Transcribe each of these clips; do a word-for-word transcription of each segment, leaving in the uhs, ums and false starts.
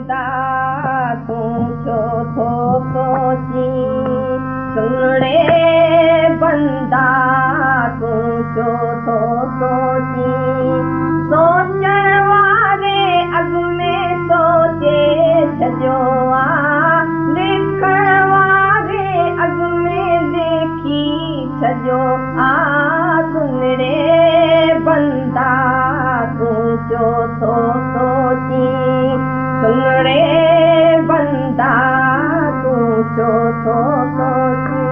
बंदा तूं छो थो सोची सुन रे बंदा तूं छो थो सोची सोचण वारे अॻ में सोचे छॾियो आहे लिखण वारे अॻ में लिखी छॾियो आहे सुन रे बंदा तूं छो थो सोची सुन रे बंदा तूं छो थो सोची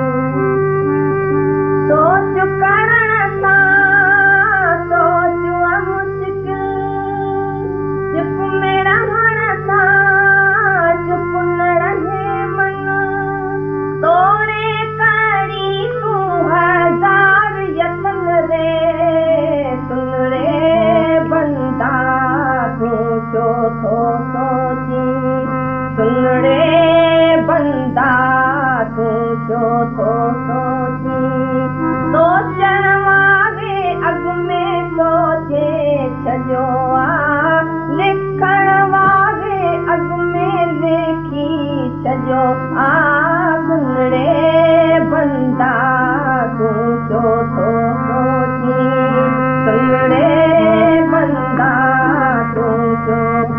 सोच करण सां सोच मुश्किल चुप में रहण सां चुप न रहे मन तोड़े करी तूं हज़ार यतन रे सुन रे बंदा तूं छो थो सोची सुन रे बंदा तूं छो थो सोची सोचण वारे अॻ में सोचे छॾियो आहे लिखण वारे अॻ में लिखी छॾियो आहे सुन रे बंदा तूं छो थो सोची सुन रे बंदा तूं छो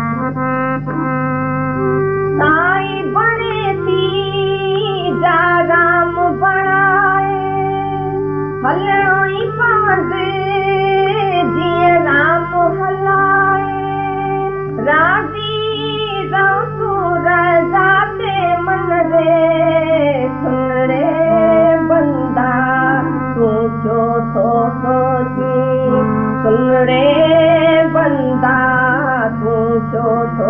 साईं बणे थी जा राम बणाए हलणो ई पवंदे जीअं राम हलाए राज़ी रहो तूं रज़ा ते मन रे सुन रे बंदा तूं छो थो सोची सुन रे बंदा तूं छो थो